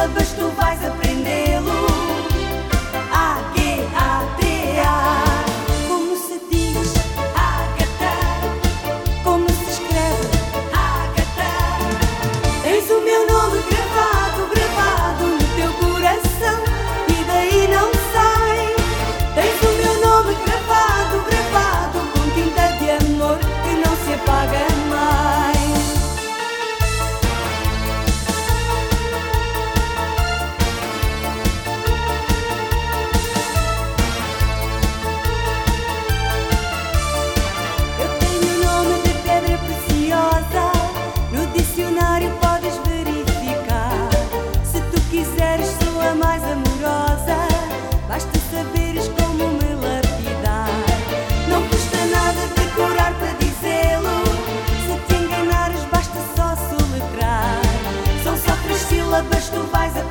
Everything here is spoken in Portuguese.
sílabas tu vais aprendê-lo. A-G-A-T-A. Como se diz? Ágata. Como se escreve? Ágata. Tens o meu nome gravado, gravado no teu coração e daí não sai. Tens o meu nome gravado, gravado com tinta de amor que não se apaga mais. Eu tenho o nome de pedra preciosa, no dicionário podes verificar. Se tu quiseres sou a mais amorosa, basta saberes como me lapidar. Não custa nada decorar para dizê-lo, se te enganares basta só soletrar. São só 3 sílabas, tu vais aprender.